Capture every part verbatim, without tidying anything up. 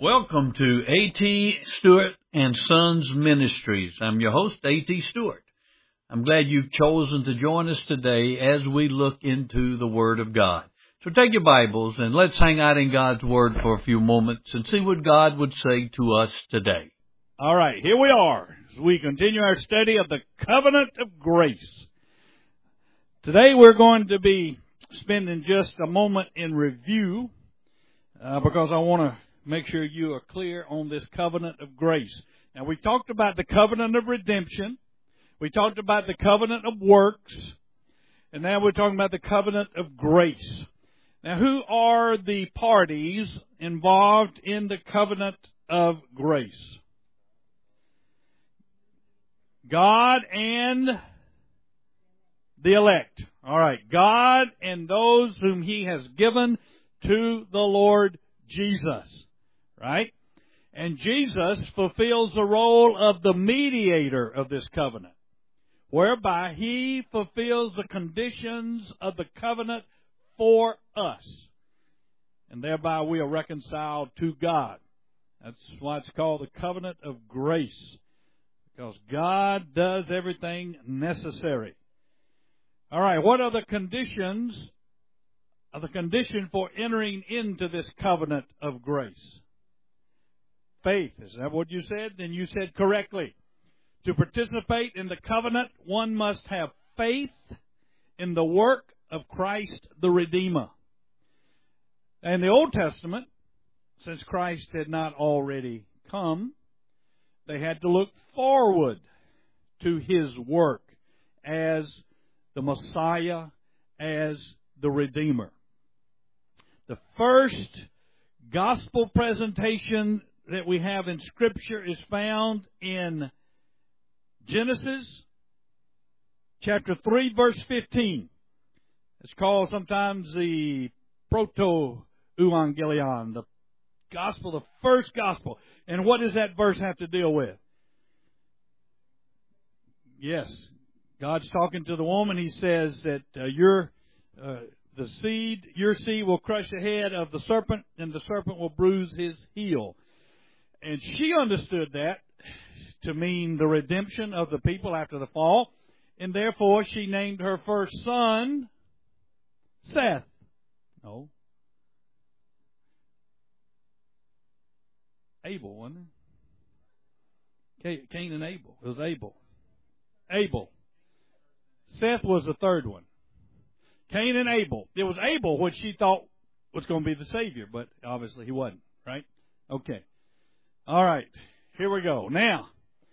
Welcome to A T. Stewart and Sons Ministries. I'm your host, A T. Stewart. I'm glad you've chosen to join us today as we look into the Word of God. So take your Bibles and let's hang out in God's Word for a few moments and see what God would say to us today. All right, here we are as we continue our study of the Covenant of Grace. Today we're going to be spending just a moment in review uh, because I want to make sure you are clear on this covenant of grace. Now, we talked about the covenant of redemption. We talked about the covenant of works. And now we're talking about the covenant of grace. Now, who are the parties involved in the covenant of grace? God and the elect. All right. God and those whom He has given to the Lord Jesus. Right? And Jesus fulfills the role of the mediator of this covenant, whereby He fulfills the conditions of the covenant for us. And thereby we are reconciled to God. That's why it's called the covenant of grace, because God does everything necessary. All right, what are the conditions, are the condition for entering into this covenant of grace? Faith. Is that what you said? Then you said correctly. To participate in the covenant, one must have faith in the work of Christ the Redeemer. In the Old Testament, since Christ had not already come, they had to look forward to His work as the Messiah, as the Redeemer. The first gospel presentation that we have in Scripture is found in Genesis chapter three, verse fifteen. It's called sometimes the proto-evangelion, the gospel, the first gospel. And what does that verse have to deal with? Yes, God's talking to the woman. He says that uh, your uh, the seed, your seed will crush the head of the serpent, and the serpent will bruise his heel. And she understood that to mean the redemption of the people after the fall. And therefore, she named her first son Seth. No. Abel, wasn't it? Cain and Abel. It was Abel. Abel. Seth was the third one. Cain and Abel. It was Abel, which she thought was going to be the Savior, but obviously he wasn't, right? Okay. All right, here we go. Now,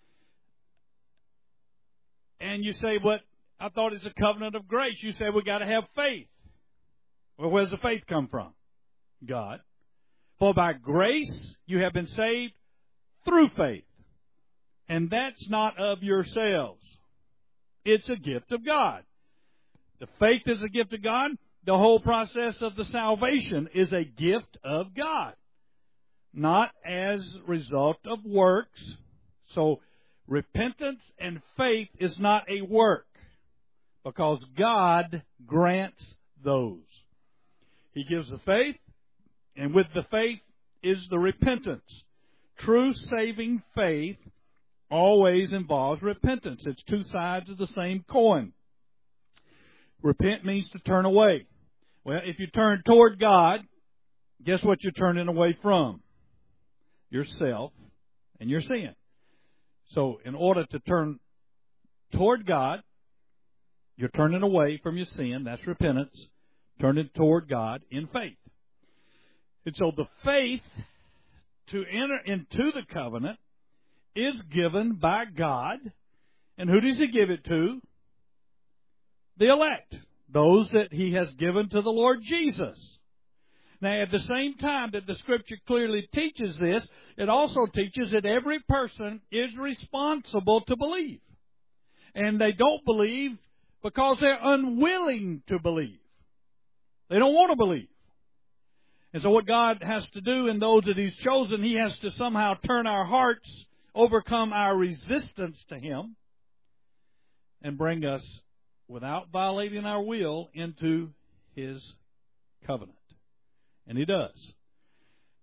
and you say, but I thought it's a covenant of grace. You say we got to have faith. Well, where's the faith come from? God. For by grace you have been saved through faith. And that's not of yourselves. It's a gift of God. The faith is a gift of God. The whole process of the salvation is a gift of God, not as a result of works. So repentance and faith is not a work, because God grants those. He gives the faith, and with the faith is the repentance. True saving faith always involves repentance. It's two sides of the same coin. Repent means to turn away. Well, if you turn toward God, guess what you're turning away from? Yourself and your sin. So in order to turn toward God, you're turning away from your sin. That's repentance. Turning toward God in faith. And so the faith to enter into the covenant is given by God. And who does He give it to? The elect. Those that He has given to the Lord Jesus. Now, at the same time that the Scripture clearly teaches this, it also teaches that every person is responsible to believe. And they don't believe because they're unwilling to believe. They don't want to believe. And so what God has to do in those that He's chosen, He has to somehow turn our hearts, overcome our resistance to Him, and bring us, without violating our will, into His covenant. And He does.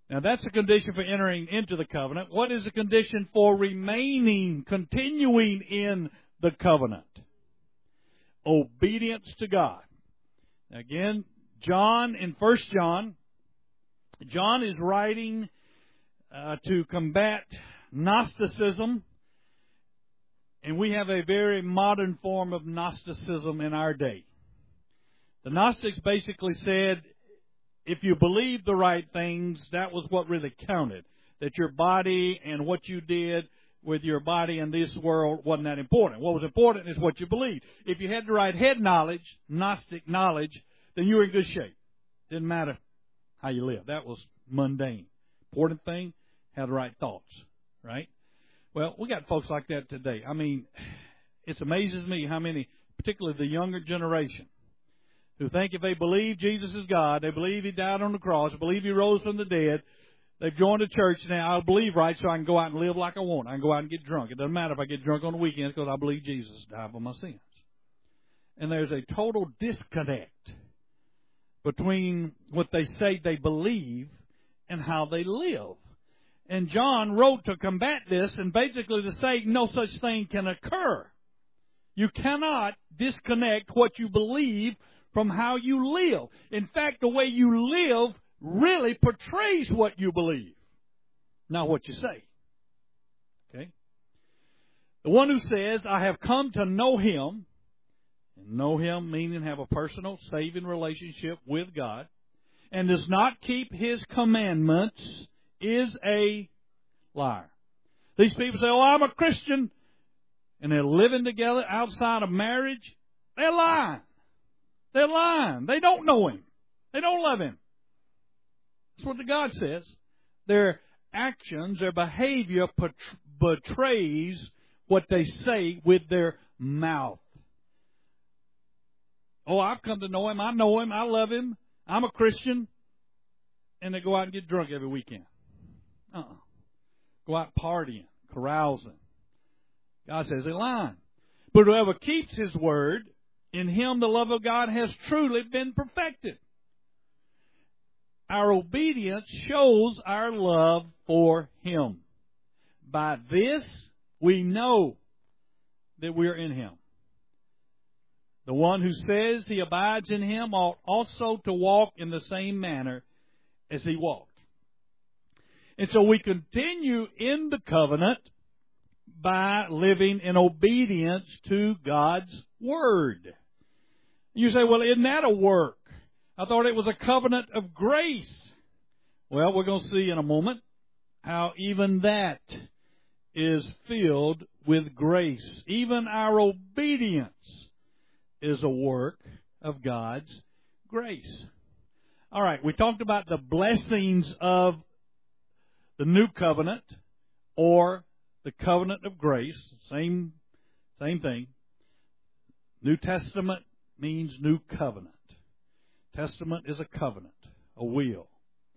Now, that's a condition for entering into the covenant. What is a condition for remaining, continuing in the covenant? Obedience to God. Again, John, in First John, John is writing uh, to combat Gnosticism, and we have a very modern form of Gnosticism in our day. The Gnostics basically said, if you believed the right things, that was what really counted. That your body and what you did with your body in this world wasn't that important. What was important is what you believed. If you had the right head knowledge, Gnostic knowledge, then you were in good shape. Didn't matter how you lived. That was mundane. Important thing, have the right thoughts, right? Well, we got folks like that today. I mean, it amazes me how many, particularly the younger generation, who think if they believe Jesus is God, they believe He died on the cross, believe He rose from the dead, they've joined a church now, I'll believe right so I can go out and live like I want. I can go out and get drunk. It doesn't matter if I get drunk on the weekends because I believe Jesus died for my sins. And there's a total disconnect between what they say they believe and how they live. And John wrote to combat this and basically to say no such thing can occur. You cannot disconnect what you believe from how you live. In fact, the way you live really portrays what you believe, not what you say. Okay? The one who says, I have come to know Him, and know Him meaning have a personal, saving relationship with God, and does not keep His commandments, is a liar. These people say, oh, I'm a Christian, and they're living together outside of marriage. They're lying. They're lying. They don't know Him. They don't love Him. That's what the God says. Their actions, their behavior betrays what they say with their mouth. Oh, I've come to know Him. I know Him. I love Him. I'm a Christian. And they go out and get drunk every weekend. Uh-uh. Go out partying, carousing. God says they're lying. But whoever keeps His word, in him the love of God has truly been perfected. Our obedience shows our love for Him. By this, we know that we are in Him. The one who says he abides in Him ought also to walk in the same manner as He walked. And so we continue in the covenant by living in obedience to God's Word. You say, well, isn't that a work? I thought it was a covenant of grace. Well, we're going to see in a moment how even that is filled with grace. Even our obedience is a work of God's grace. All right, we talked about the blessings of the new covenant or the covenant of grace. Same, same thing. New Testament means new covenant. Testament is a covenant, a will.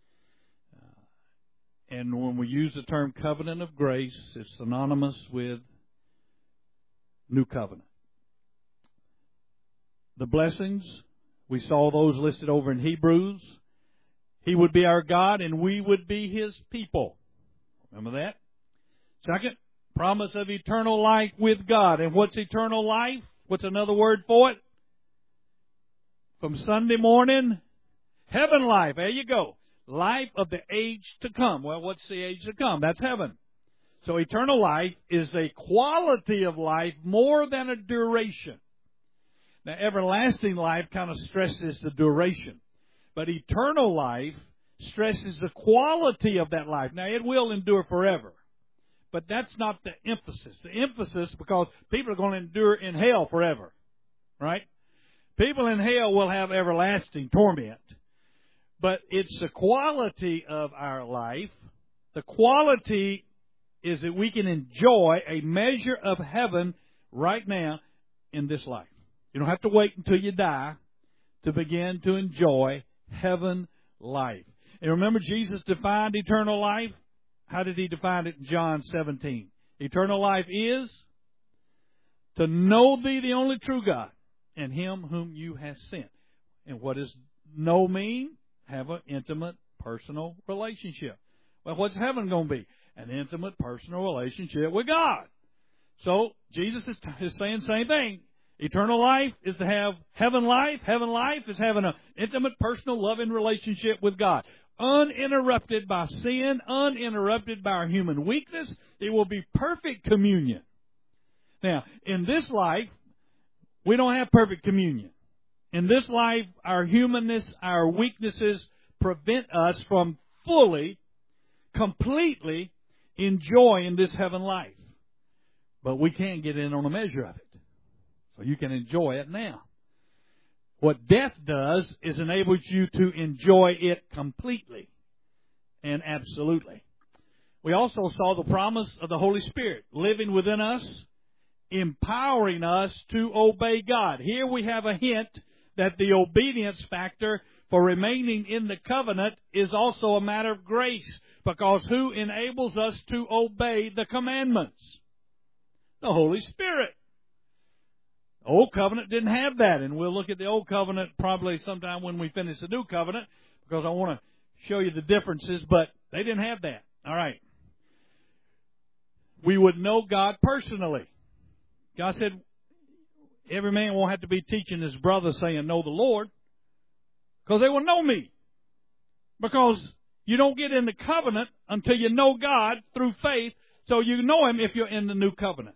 Uh, and when we use the term covenant of grace, it's synonymous with new covenant. The blessings, we saw those listed over in Hebrews. He would be our God and we would be His people. Remember that? Second, promise of eternal life with God. And what's eternal life? What's another word for it? From Sunday morning, heaven life. There you go. Life of the age to come. Well, what's the age to come? That's heaven. So eternal life is a quality of life more than a duration. Now, everlasting life kind of stresses the duration. But eternal life stresses the quality of that life. Now, it will endure forever. But that's not the emphasis. The emphasis, because people are going to endure in hell forever. Right? People in hell will have everlasting torment. But it's the quality of our life. The quality is that we can enjoy a measure of heaven right now in this life. You don't have to wait until you die to begin to enjoy heaven life. And remember, Jesus defined eternal life. How did He define it in John seventeen? Eternal life is to know Thee, the only true God, and Him whom You have sent. And what does know mean? Have an intimate personal relationship. Well, what's heaven going to be? An intimate personal relationship with God. So Jesus is, is saying the same thing. Eternal life is to have heaven life. Heaven life is having an intimate, personal, loving relationship with God. Uninterrupted by sin, uninterrupted by our human weakness. It will be perfect communion. Now, in this life, we don't have perfect communion. In this life, our humanness, our weaknesses prevent us from fully, completely enjoying this heaven life. But we can get in on a measure of it. So you can enjoy it now. What death does is enables you to enjoy it completely and absolutely. We also saw the promise of the Holy Spirit living within us, empowering us to obey God. Here we have a hint that the obedience factor for remaining in the covenant is also a matter of grace, because who enables us to obey the commandments? The Holy Spirit. The Old Covenant didn't have that, and we'll look at the Old Covenant probably sometime when we finish the New Covenant, because I want to show you the differences, but they didn't have that. All right. We would know God personally. God said, every man won't have to be teaching his brother saying, know the Lord, because they will know me. Because you don't get in the covenant until you know God through faith, so you know Him if you're in the new covenant.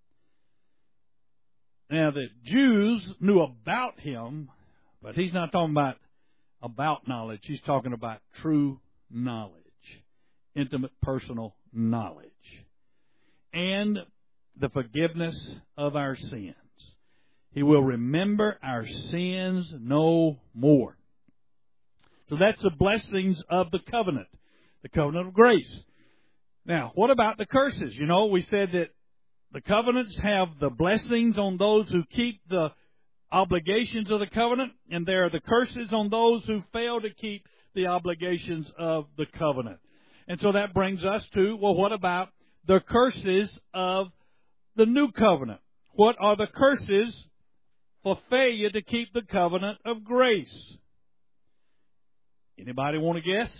Now, the Jews knew about Him, but He's not talking about about knowledge. He's talking about true knowledge, intimate, personal knowledge, and the forgiveness of our sins. He will remember our sins no more. So that's the blessings of the covenant, the covenant of grace. Now, what about the curses? You know, we said that the covenants have the blessings on those who keep the obligations of the covenant, and there are the curses on those who fail to keep the obligations of the covenant. And so that brings us to, well, what about the curses of the new covenant? What are the curses for failure to keep the covenant of grace? Anybody want to guess?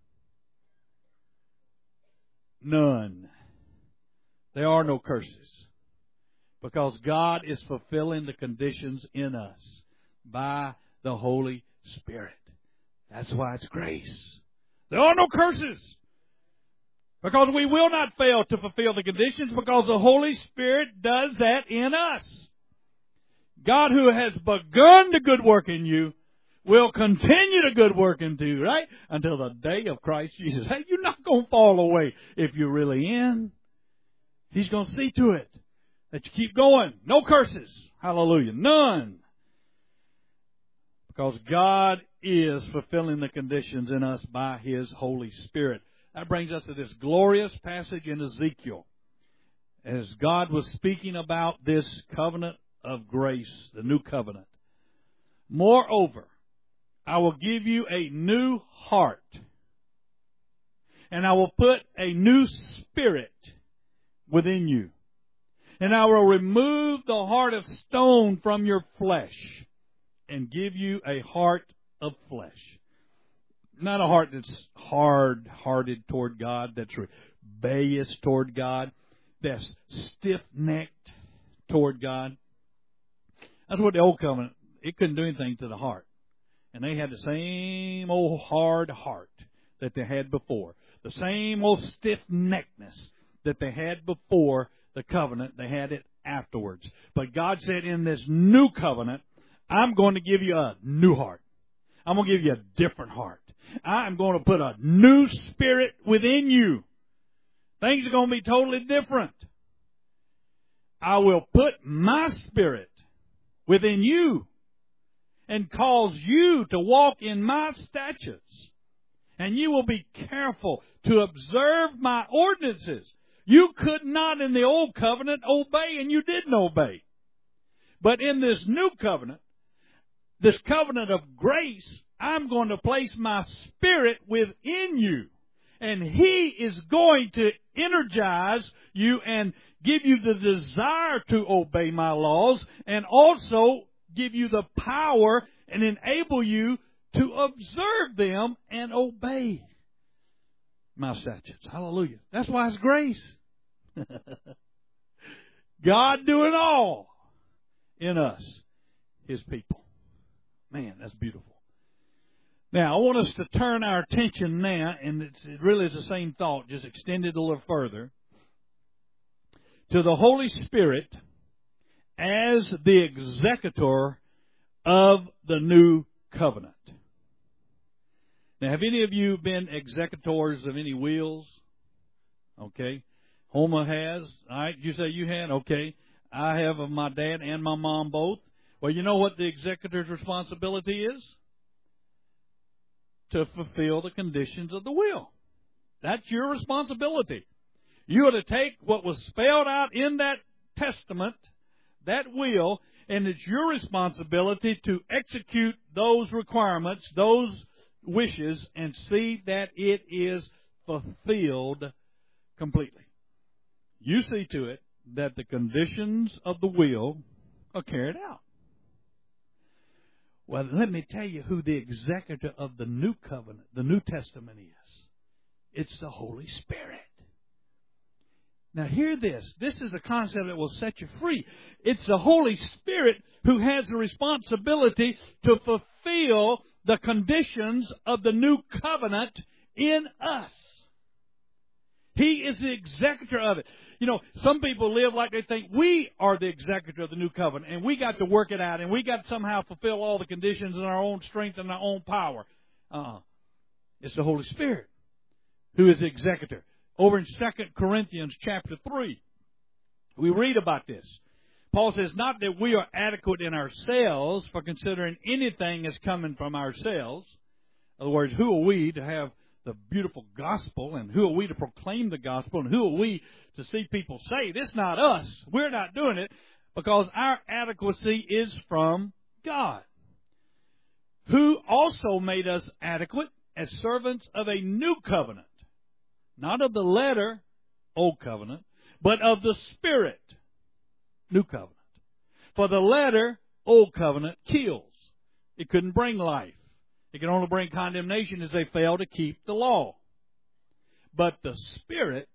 None. There are no curses, because God is fulfilling the conditions in us by the Holy Spirit. That's why it's grace. There are no curses, because we will not fail to fulfill the conditions, because the Holy Spirit does that in us. God, who has begun the good work in you, will continue the good work in you, right? Until the day of Christ Jesus. Hey, you're not going to fall away if you're really in. He's going to see to it that you keep going. No curses. Hallelujah. None. Because God is fulfilling the conditions in us by His Holy Spirit. That brings us to this glorious passage in Ezekiel. As God was speaking about this covenant of grace, the new covenant. Moreover, I will give you a new heart, and I will put a new spirit within you. And I will remove the heart of stone from your flesh and give you a heart of flesh. Not a heart that's hard-hearted toward God, that's rebellious toward God, that's stiff-necked toward God. That's what the Old Covenant, it couldn't do anything to the heart. And they had the same old hard heart that they had before. The same old stiff-neckedness that they had before the covenant. They had it afterwards. But God said, in this new covenant, I'm going to give you a new heart. I'm going to give you a different heart. I'm going to put a new spirit within you. Things are going to be totally different. I will put my spirit within you and cause you to walk in my statutes. And you will be careful to observe my ordinances. You could not in the old covenant obey, and you didn't obey. But in this new covenant, this covenant of grace, I'm going to place my spirit within you. And He is going to energize you and give you the desire to obey my laws, and also give you the power and enable you to observe them and obey my statutes. Hallelujah. That's why it's grace. God doing all in us, His people. Man, that's beautiful. Now, I want us to turn our attention now, and it's, it really is the same thought, just extended a little further, to the Holy Spirit as the executor of the new covenant. Now, have any of you been executors of any wills? Okay. Homer has. All right. You say you had? Okay. I have of my dad and my mom both. Well, you know what the executor's responsibility is? To fulfill the conditions of the will. That's your responsibility. You are to take what was spelled out in that testament, that will, and it's your responsibility to execute those requirements, those wishes, and see that it is fulfilled completely. You see to it that the conditions of the will are carried out. Well, let me tell you who the executor of the new covenant, the New Testament is. It's the Holy Spirit. Now hear this. This is a concept that will set you free. It's the Holy Spirit who has the responsibility to fulfill the conditions of the new covenant in us. He is the executor of it. You know, some people live like they think we are the executor of the new covenant, and we got to work it out, and we got to somehow fulfill all the conditions in our own strength and our own power. Uh-uh. It's the Holy Spirit who is the executor. Over in Second Corinthians chapter three, we read about this. Paul says, not that we are adequate in ourselves for considering anything as coming from ourselves. In other words, who are we to have the beautiful gospel, and who are we to proclaim the gospel, and who are we to see people saved? It's not us. We're not doing it because our adequacy is from God, who also made us adequate as servants of a new covenant, not of the letter, old covenant, but of the Spirit, new covenant. For the letter, old covenant, kills. It couldn't bring life. It can only bring condemnation as they fail to keep the law. But the Spirit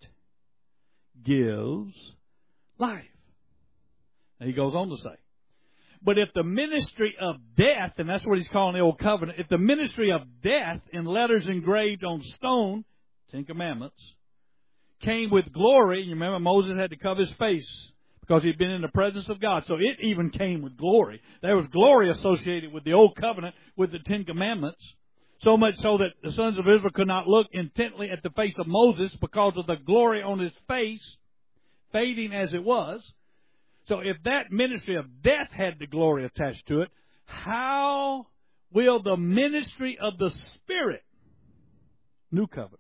gives life. And he goes on to say, but if the ministry of death, and that's what he's calling the old covenant, if the ministry of death in letters engraved on stone, Ten Commandments, came with glory, you remember Moses had to cover his face because he'd been in the presence of God. So it even came with glory. There was glory associated with the old covenant, with the Ten Commandments. So much so that the sons of Israel could not look intently at the face of Moses because of the glory on his face, fading as it was. So if that ministry of death had the glory attached to it, how will the ministry of the Spirit, new covenant,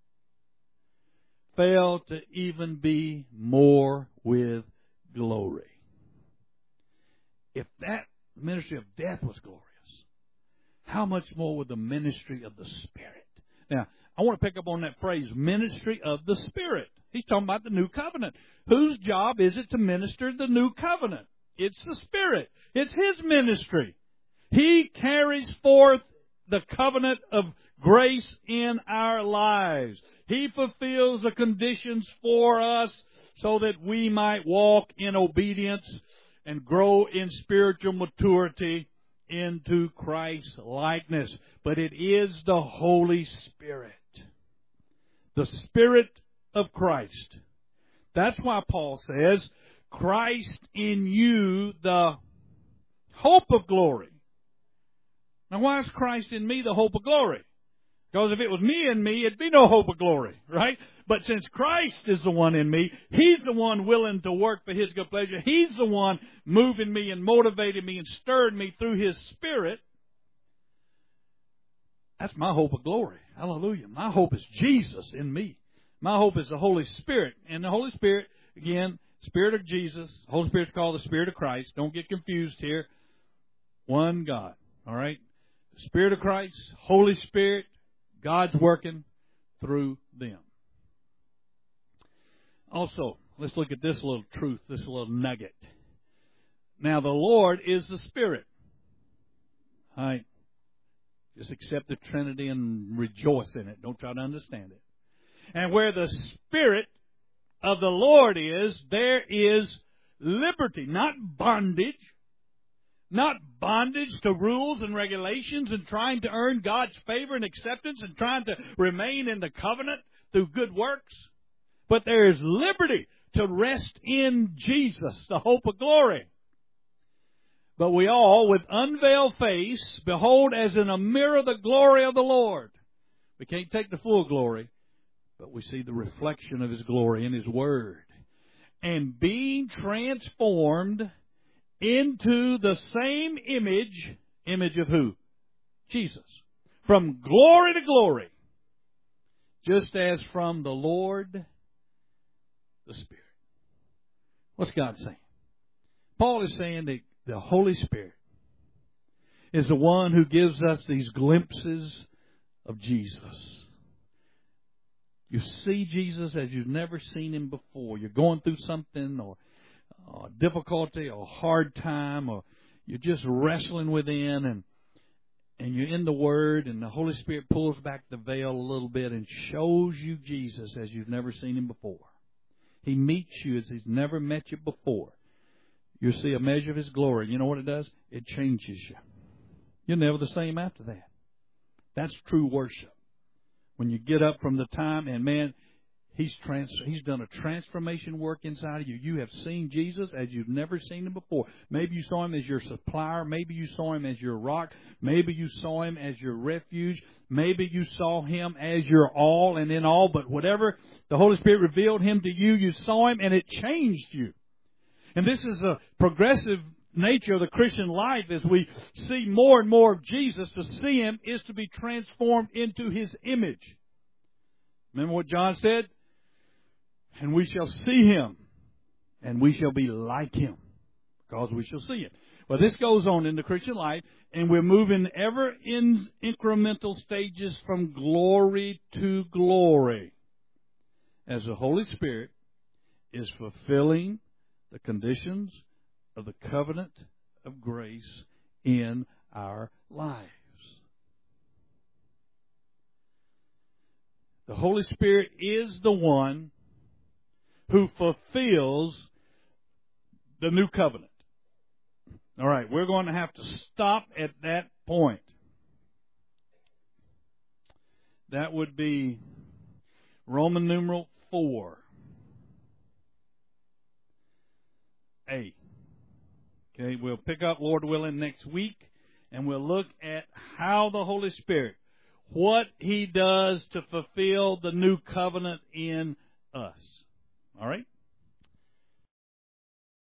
fail to even be more with glory? If that ministry of death was glorious, how much more would the ministry of the Spirit? Now, I want to pick up on that phrase, ministry of the Spirit. He's talking about the new covenant. Whose job is it to minister the new covenant? It's the Spirit. It's His ministry. He carries forth the covenant of grace in our lives. He fulfills the conditions for us so that we might walk in obedience and grow in spiritual maturity into Christ's likeness. But it is the Holy Spirit, the Spirit of Christ. That's why Paul says, Christ in you, the hope of glory. Now, why is Christ in me the hope of glory? Because if it was me and me, it'd be no hope of glory, right? But since Christ is the one in me, He's the one willing to work for His good pleasure. He's the one moving me and motivating me and stirring me through His Spirit. That's my hope of glory. Hallelujah. My hope is Jesus in me. My hope is the Holy Spirit. And the Holy Spirit, again, Spirit of Jesus. The Holy Spirit's called the Spirit of Christ. Don't get confused here. One God. All right? The Spirit of Christ, Holy Spirit, God's working through them. Also, let's look at this little truth, this little nugget. Now, the Lord is the Spirit. All right. Just accept the Trinity and rejoice in it. Don't try to understand it. And where the Spirit of the Lord is, there is liberty, not bondage. Not bondage to rules and regulations and trying to earn God's favor and acceptance and trying to remain in the covenant through good works. But there is liberty to rest in Jesus, the hope of glory. But we all, with unveiled face, behold as in a mirror the glory of the Lord. We can't take the full glory, but we see the reflection of His glory in His Word. And being transformed into the same image, image of who? Jesus. From glory to glory. Just as from the Lord, the Spirit. What's God saying? Paul is saying that the Holy Spirit is the one who gives us these glimpses of Jesus. You see Jesus as you've never seen Him before. You're going through something or or difficulty or hard time, or you're just wrestling within, and and you're in the Word, and the Holy Spirit pulls back the veil a little bit and shows you Jesus as you've never seen Him before. He meets you as He's never met you before. You'll see a measure of His glory. You know what it does? It changes you. You're never the same after that. That's true worship. When you get up from the time, and man, He's trans- He's done a transformation work inside of you. You have seen Jesus as you've never seen Him before. Maybe you saw Him as your supplier. Maybe you saw Him as your rock. Maybe you saw Him as your refuge. Maybe you saw Him as your all and in all. But whatever the Holy Spirit revealed Him to you, you saw Him and it changed you. And this is a progressive nature of the Christian life. As we see more and more of Jesus, to see Him is to be transformed into His image. Remember what John said? And we shall see Him, and we shall be like Him, because we shall see Him. Well, this goes on in the Christian life, and we're moving ever in incremental stages from glory to glory, as the Holy Spirit is fulfilling the conditions of the covenant of grace in our lives. The Holy Spirit is the one who fulfills the new covenant. All right, we're going to have to stop at that point. That would be Roman numeral four. A. Okay, we'll pick up, Lord willing, next week, and we'll look at how the Holy Spirit, what He does to fulfill the new covenant in